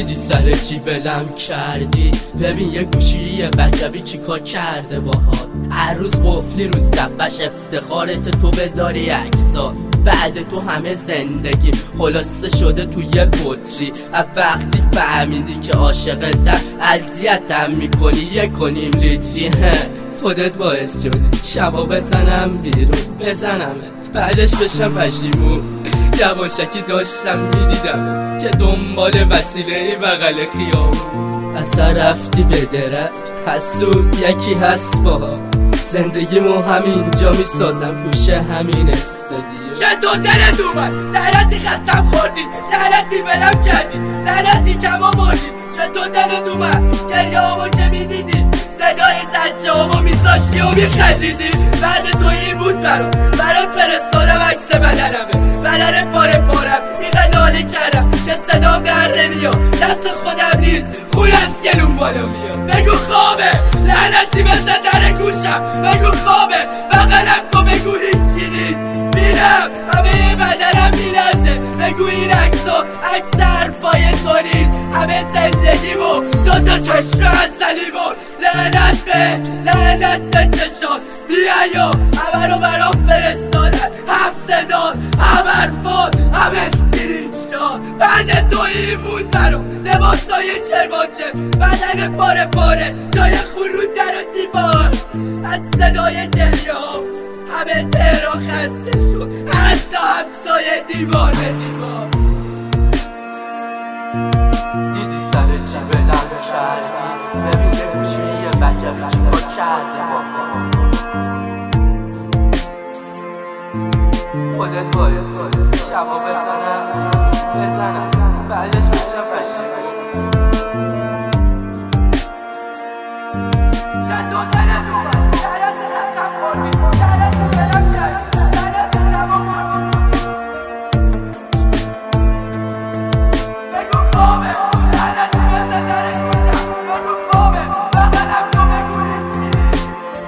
دیدی سر چی ولم کردی؟ ببین یه گوشی وجبی چیکار کرده باهات. هر روز قفلی رو صفحش افتخارت تو بذاری عکسات. بعد تو همه زندگی خلاصه شده توی بطری. وقتی فهمیدی که عاشقتم اذیتم میکنی 1.5 لیتری. خودت باعث شدی شبا بزنم بیرون بزنمت، بعدش بشم پشیمون. یواشکی داشتم میدیدم که دنبال وسیله ای بغل خیابون. اصلا رفتی به درک حسود یکی هست باها. زندگیمو همینجا میسازم گوشه همین استودیو. چطور دلت اومد؟ لعنتی خستم خوردی، لعنتی ولم کردی، لعنتی کم آوردی. چطور دلت اومد؟ گریه‌هامو که میدیدی، صدای زجه‌هامو میذاشتی و میخندیدی. بعد تو این بود برات فرستادم عکس بدن پاره پارم. اینقدر ناله کردم که صدام در نمیاد، دست خودم نیست خونم سیلون بالا میاد. بگو خوابه، لعنتی بزن در گوشم، بگو خوابه، بغلم کن بگو هیچی نیست. میرم همه بدنم میلرزه، بگو این عکس حرفای تو نیست. همه زندگیمو 2 چشم ازلیمو. لعنت به چشات بیایا، همه رو برام فرستادن، هم صدا هم حرفات هم اسکرینشات. بعد تو این مون برام لباسای چرماچه، بدن پاره جای خون رو در و دیوار. از صدای گریه‌هام همه تهران خسته شد، حتی همسایه دیوار به دیوار. دیدی سر چی ولم کردی؟ ببین یه گوشی وجبی چیکار کرده باهات. خودت باعث شدی شبا بزنم بعدش بشم پشیمون. چطور دلت اومد؟ لعنتی خستم خوردی، لعنتی ولم کردی، لعنتی کم آوردی. بگو خوابه، لعنتی بزن در گوشم، بگو خوابه، بغلم کن بگو هیچی نیست.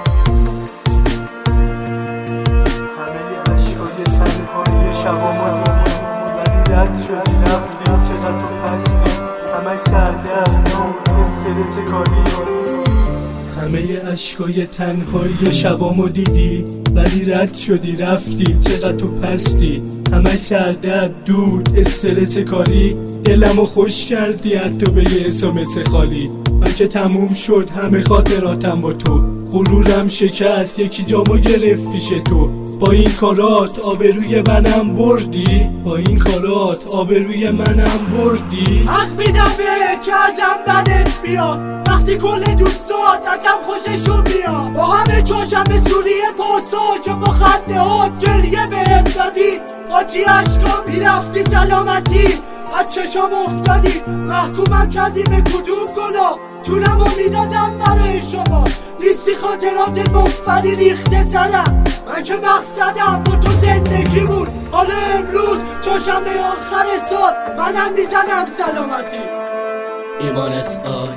همه اشکای تنهایی شبامو دیدی، ولی رد شدی رفتی. چقدر تو پستی، همه سردرد نور استرس کاری. همه اشکای تنهایی شبامو دیدی، ولی رد شدی رفتی. چقدر تو پستی، همه سردرد دور استرس کاری. دلمو خوش کردی حتی به یه اسمس خالی. من که تموم شد همه خاطراتم با تو. غرورم شکست، یکی جامو گرفت پیش تو. با این کارات آبروی منم بردی، با این کارات آبروی منم بردی. حق میدم به که ازم بدت بیاد، وقتی کل دوستات ازم خوششون بیاد. با همه چاشم به سوریه پارسا که با خنده ها گریه بهم دادی. قاطی اشکام میرفتی سلامتی، از چشام افتادی. محکومم کردی به کدوم گناه، جونمو میدادم برای شما. لیستی خاطرات مفری ریخته سرم، من که مقصدم با تو زندگی بود. حالا امروز چاشم به آخر سال منم میزنم سلامتی. ایمان اسآی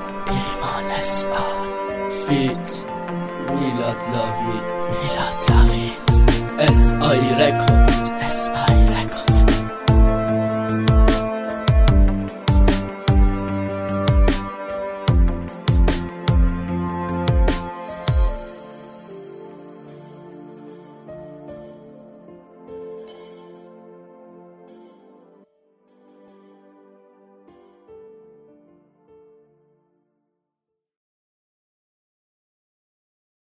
فیت میلاد لاوی SI رکورد.